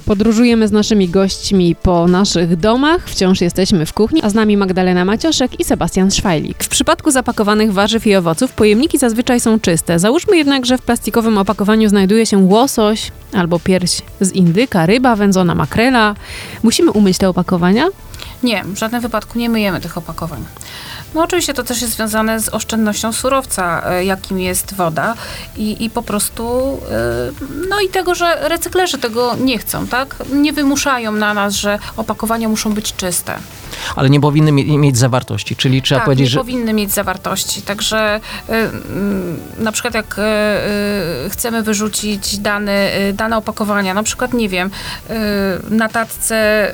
Podróżujemy z naszymi gośćmi po naszych domach, wciąż jesteśmy w kuchni, a z nami Magdalena Macioszek i Sebastian Szwajlik. W przypadku zapakowanych warzyw i owoców pojemniki zazwyczaj są czyste. Załóżmy jednak, że w plastikowym opakowaniu znajduje się łosoś albo pierś z indyka, ryba wędzona, makrela. Musimy umyć te opakowania? Nie, w żadnym wypadku nie myjemy tych opakowań. No oczywiście to też jest związane z oszczędnością surowca, jakim jest woda i po prostu, no i tego, że recyklerzy tego nie chcą, tak? Nie wymuszają na nas, że opakowania muszą być czyste. Ale nie powinny mieć zawartości, czyli trzeba powiedzieć, nie że... powinny mieć zawartości. Także na przykład jak chcemy wyrzucić dane opakowania, na przykład, nie wiem, na tacce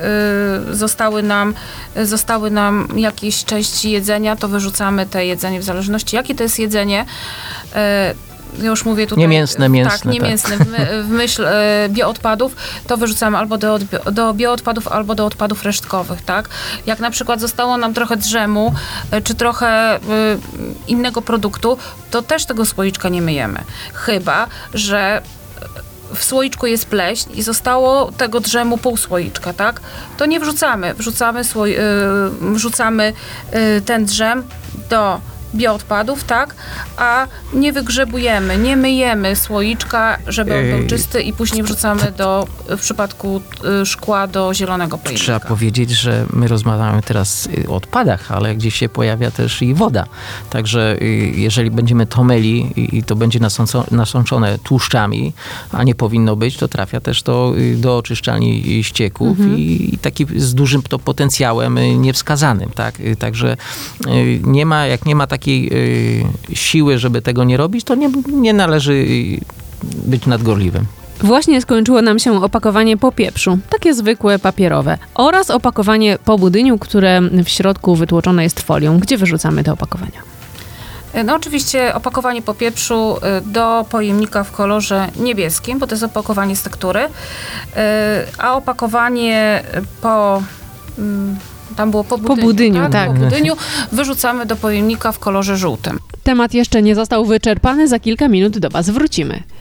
zostały nam jakieś części jedzenia, to wyrzucamy te jedzenie w zależności, jakie to jest jedzenie. Już mówię tutaj... Niemięsne. Tak, niemięsne. W myśl bioodpadów to wyrzucamy albo do bioodpadów, albo do odpadów resztkowych, tak? Jak na przykład zostało nam trochę drzemu, czy trochę innego produktu, to też tego słoiczka nie myjemy. Chyba że w słoiczku jest pleśń i zostało tego drzemu pół słoiczka, tak? To nie wrzucamy. Wrzucamy ten drzem do bioodpadów, tak? A nie wygrzebujemy, nie myjemy słoiczka, żeby on był czysty i później wrzucamy w przypadku szkła do zielonego pojemnika. Trzeba powiedzieć, że my rozmawiamy teraz o odpadach, ale gdzieś się pojawia też i woda. Także jeżeli będziemy to myli i to będzie nasączone tłuszczami, a nie powinno być, to trafia też to do oczyszczalni ścieków i taki z dużym to potencjałem niewskazanym, tak? Także jak nie ma takiej siły, żeby tego nie robić, to nie należy być nadgorliwym. Właśnie skończyło nam się opakowanie po pieprzu, takie zwykłe, papierowe, oraz opakowanie po budyniu, które w środku wytłoczone jest folią. Gdzie wyrzucamy te opakowania? No oczywiście opakowanie po pieprzu do pojemnika w kolorze niebieskim, bo to jest opakowanie z tektury, a opakowanie tam było po budyniu, tak. Po budyniu wyrzucamy do pojemnika w kolorze żółtym. Temat jeszcze nie został wyczerpany, za kilka minut do Was wrócimy.